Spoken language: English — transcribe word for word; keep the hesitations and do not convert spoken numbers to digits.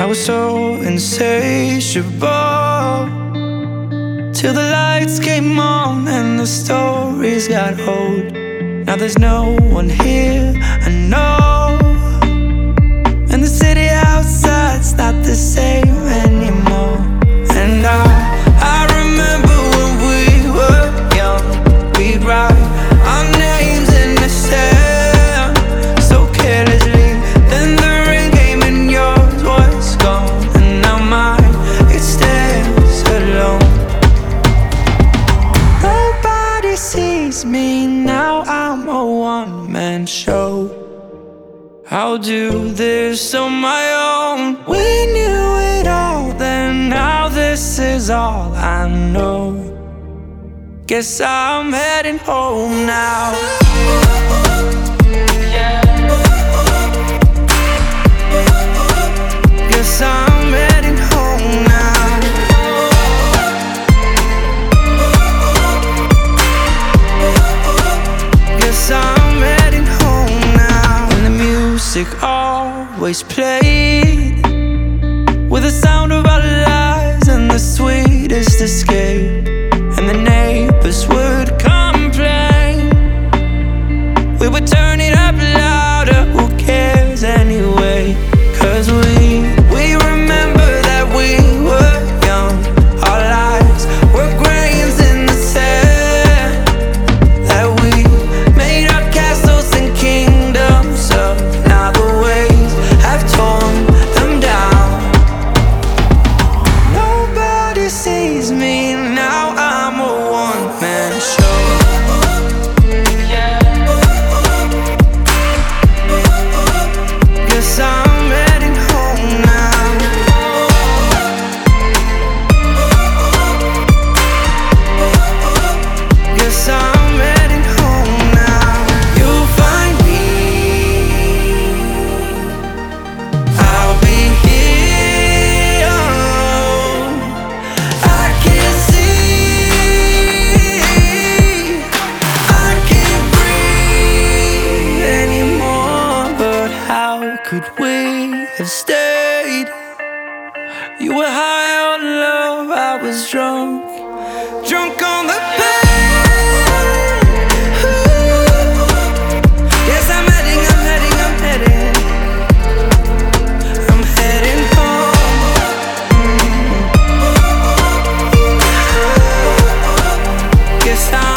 I was so insatiable, till the lights came on and the stories got old. Now there's no one here, I know, and the city outside's not the same anymore. And I, I remember when we were young, we'd write our names in the sand so carelessly. Then the rain came and yours was gone, and now mine, it stands alone. Nobody sees me now, I'm a one-man show. I'll do this on my own. We knew it all then, now this is all I know. Guess I'm heading home now. Guess I'm heading home now. Guess I'm heading home now. And the music always played with the sound of our lives and the sweetest escape. And the neighbors would complain, we would turn it up louder, who cares anyway? Cause we, we remember that we were young, our lives were grains in the sand, that we made our castles and kingdoms up. Now the waves have torn them down. Nobody sees me now, I'm a one-man show. Guess I'm heading home now. Guess I'm heading home now. You'll find me, I'll be here. I can't see, I can't breathe anymore. But how could we have stayed? You were high on love, I was drunk, drunk on the pain. Ooh. Yes, I'm heading, I'm heading, I'm heading, I'm heading home. Mm. Guess I'm